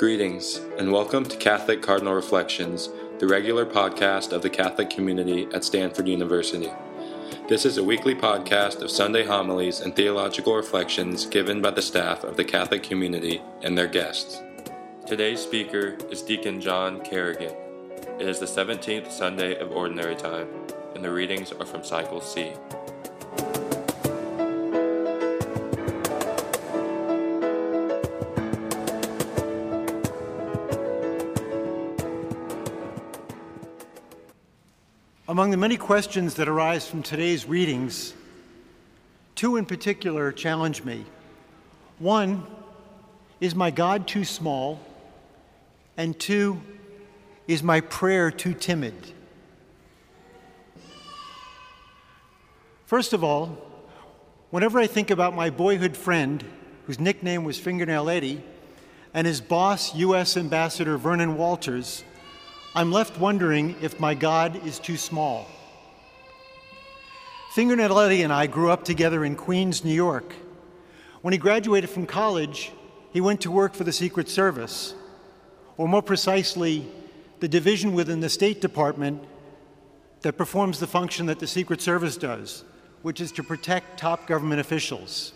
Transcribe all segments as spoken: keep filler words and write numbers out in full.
Greetings, and welcome to Catholic Cardinal Reflections, the regular podcast of the Catholic community at Stanford University. This is a weekly podcast of Sunday homilies and theological reflections given by the staff of the Catholic community and their guests. Today's speaker is Deacon John Kerrigan. It is the seventeenth Sunday of Ordinary Time, and the readings are from Cycle C. Among the many questions that arise from today's readings, two in particular challenge me. One, is my God too small? And two, is my prayer too timid? First of all, whenever I think about my boyhood friend, whose nickname was Fingernail Eddie, and his boss, U S Ambassador Vernon Walters, I'm left wondering if my God is too small. Fingernail Eddie and I grew up together in Queens, New York. When he graduated from college, he went to work for the Secret Service, or more precisely, the division within the State Department that performs the function that the Secret Service does, which is to protect top government officials.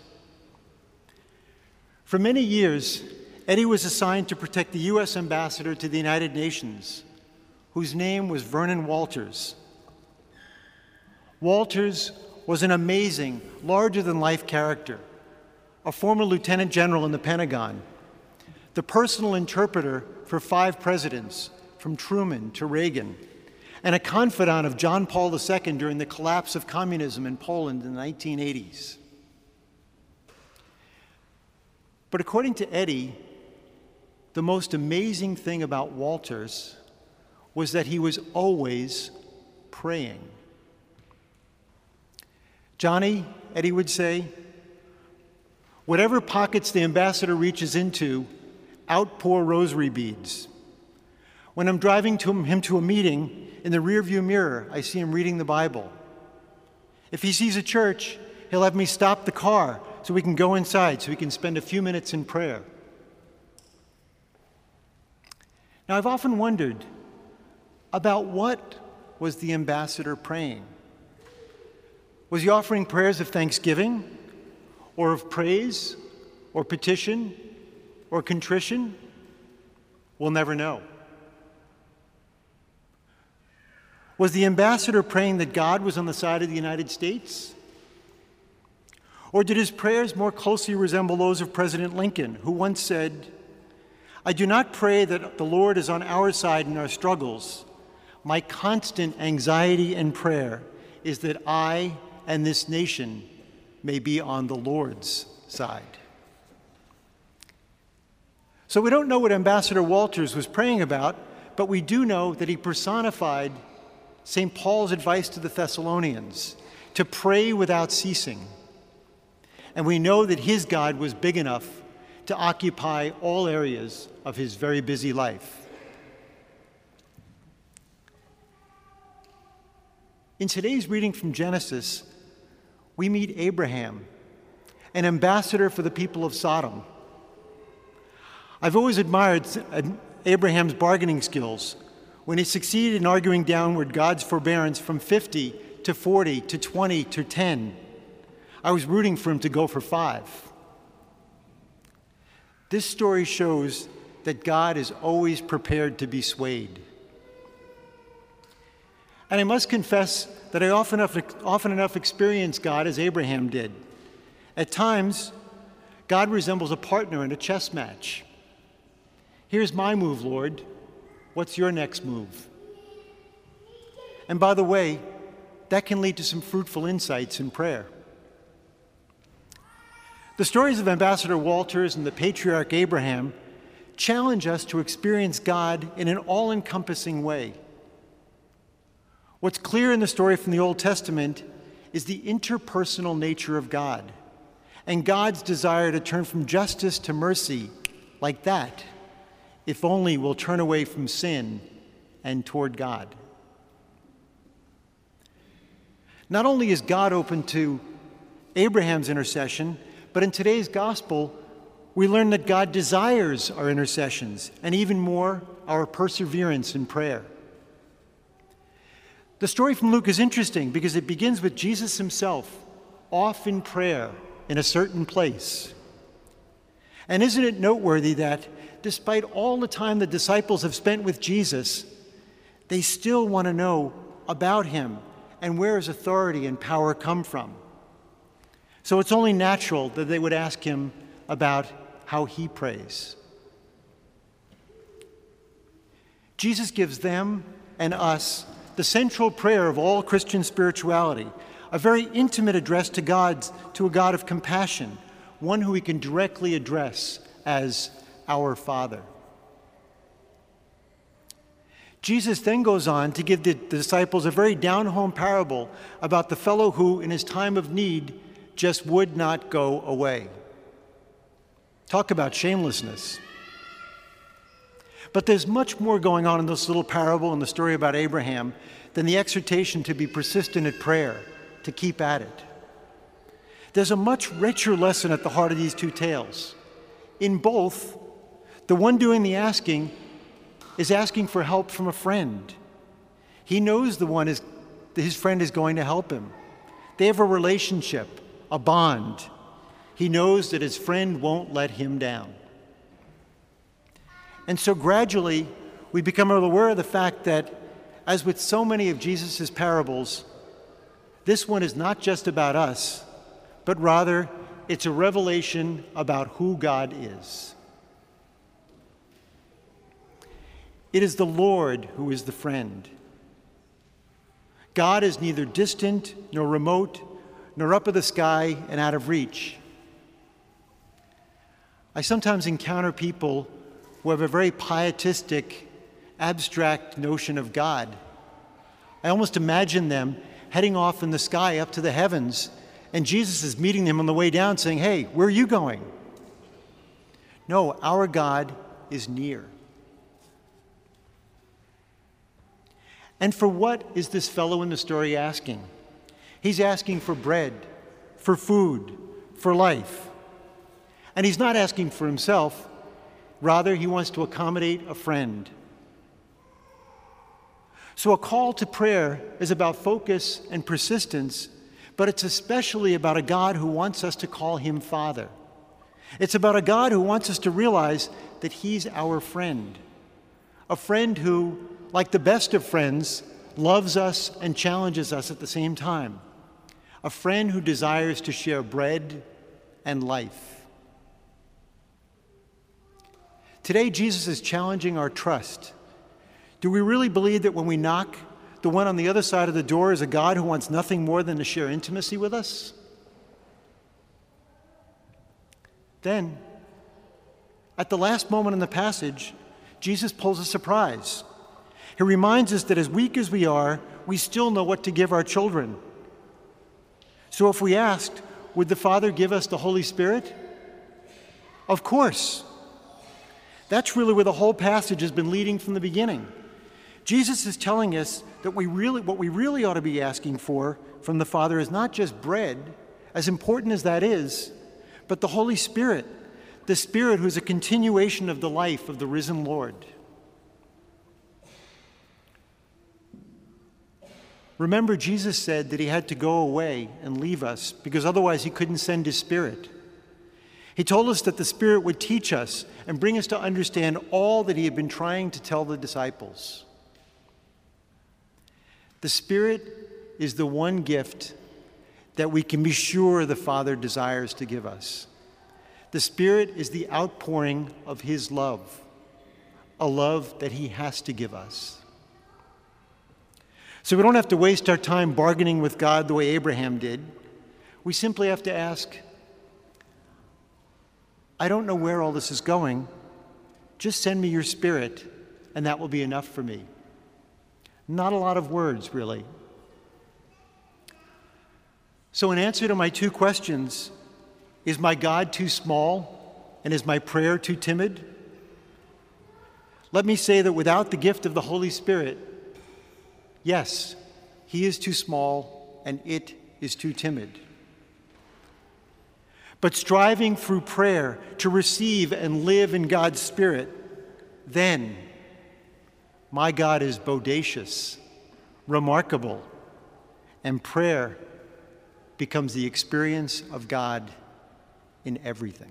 For many years, Eddie was assigned to protect the U S Ambassador to the United Nations, whose name was Vernon Walters. Walters was an amazing, larger-than-life character, a former lieutenant general in the Pentagon, the personal interpreter for five presidents, from Truman to Reagan, and a confidant of John Paul the Second during the collapse of communism in Poland in the nineteen eighties. But according to Eddie, the most amazing thing about Walters was that he was always praying. Johnny, Eddie would say, whatever pockets the ambassador reaches into, outpour rosary beads. When I'm driving to him, him to a meeting, in the rearview mirror, I see him reading the Bible. If he sees a church, he'll have me stop the car so we can go inside, so we can spend a few minutes in prayer. Now, I've often wondered, about what was the ambassador praying? Was he offering prayers of thanksgiving, or of praise, or petition, or contrition? We'll never know. Was the ambassador praying that God was on the side of the United States? Or did his prayers more closely resemble those of President Lincoln, who once said, "I do not pray that the Lord is on our side in our struggles. My constant anxiety and prayer is that I and this nation may be on the Lord's side." So we don't know what Ambassador Walters was praying about, but we do know that he personified Saint Paul's advice to the Thessalonians, to pray without ceasing. And we know that his God was big enough to occupy all areas of his very busy life. In today's reading from Genesis, we meet Abraham, an ambassador for the people of Sodom. I've always admired Abraham's bargaining skills when he succeeded in arguing downward God's forbearance from fifty to forty to twenty to ten. I was rooting for him to go for five. This story shows that God is always prepared to be swayed. And I must confess that I often enough, often enough experience God as Abraham did. At times, God resembles a partner in a chess match. Here's my move, Lord. What's your next move? And by the way, that can lead to some fruitful insights in prayer. The stories of Ambassador Walters and the patriarch Abraham challenge us to experience God in an all-encompassing way. What's clear in the story from the Old Testament is the interpersonal nature of God and God's desire to turn from justice to mercy like that, if only we'll turn away from sin and toward God. Not only is God open to Abraham's intercession, but in today's gospel, We learn that God desires our intercessions and even more, our perseverance in prayer. The story from Luke is interesting because it begins with Jesus himself off in prayer in a certain place. And isn't it noteworthy that despite all the time the disciples have spent with Jesus, they still want to know about him and where his authority and power come from. So it's only natural that they would ask him about how he prays. Jesus gives them and us the central prayer of all Christian spirituality, a very intimate address to God, to a God of compassion, one who we can directly address as our Father. Jesus then goes on to give the disciples a very down-home parable about the fellow who, in his time of need, just would not go away. Talk about shamelessness. But there's much more going on in this little parable and the story about Abraham than the exhortation to be persistent at prayer, to keep at it. There's a much richer lesson at the heart of these two tales. In both, the one doing the asking is asking for help from a friend. He knows the one is, his friend is going to help him. They have a relationship, a bond. He knows that his friend won't let him down. And so gradually, we become aware of the fact that, as with so many of Jesus' parables, this one is not just about us, but rather it's a revelation about who God is. It is the Lord who is the friend. God is neither distant nor remote, nor up in the sky and out of reach. I sometimes encounter people who have a very pietistic, abstract notion of God. I almost imagine them heading off in the sky up to the heavens, and Jesus is meeting them on the way down saying, "Hey, where are you going?" No, our God is near. And for what is this fellow in the story asking? He's asking for bread, for food, for life. And he's not asking for himself. Rather, he wants to accommodate a friend. So a call to prayer is about focus and persistence, but it's especially about a God who wants us to call him Father. It's about a God who wants us to realize that he's our friend, a friend who, like the best of friends, loves us and challenges us at the same time, a friend who desires to share bread and life. Today, Jesus is challenging our trust. Do we really believe that when we knock, the one on the other side of the door is a God who wants nothing more than to share intimacy with us? Then, at the last moment in the passage, Jesus pulls a surprise. He reminds us that as weak as we are, we still know what to give our children. So if we asked, would the Father give us the Holy Spirit? Of course. That's really where the whole passage has been leading from the beginning. Jesus is telling us that we really, what we really ought to be asking for from the Father is not just bread, as important as that is, but the Holy Spirit, the Spirit who's a continuation of the life of the risen Lord. Remember, Jesus said that he had to go away and leave us because otherwise he couldn't send his Spirit. He told us that the Spirit would teach us and bring us to understand all that he had been trying to tell the disciples. The Spirit is the one gift that we can be sure the Father desires to give us. The Spirit is the outpouring of his love, a love that he has to give us. So we don't have to waste our time bargaining with God the way Abraham did. We simply have to ask, I don't know where all this is going. Just send me your Spirit, and that will be enough for me. Not a lot of words, really. So in answer to my two questions, is my God too small, and is my prayer too timid? Let me say that without the gift of the Holy Spirit, yes, he is too small, and it is too timid. but striving through prayer to receive and live in God's Spirit, then my God is bodacious, remarkable, and prayer becomes the experience of God in everything.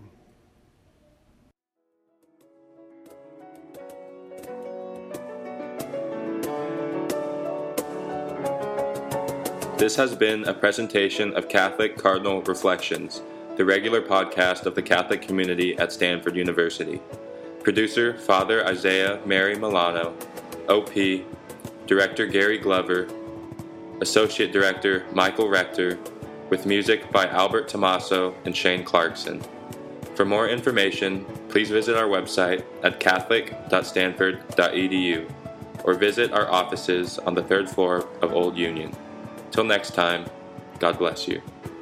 This has been a presentation of Catholic Cardinal Reflections, the regular podcast of the Catholic community at Stanford University. Producer, Father Isaiah Mary Milano. O P, Director Gary Glover. Associate Director Michael Rector, with music by Albert Tomaso and Shane Clarkson. For more information, please visit our website at catholic dot stanford dot e d u or visit our offices on the third floor of Old Union. Till next time, God bless you.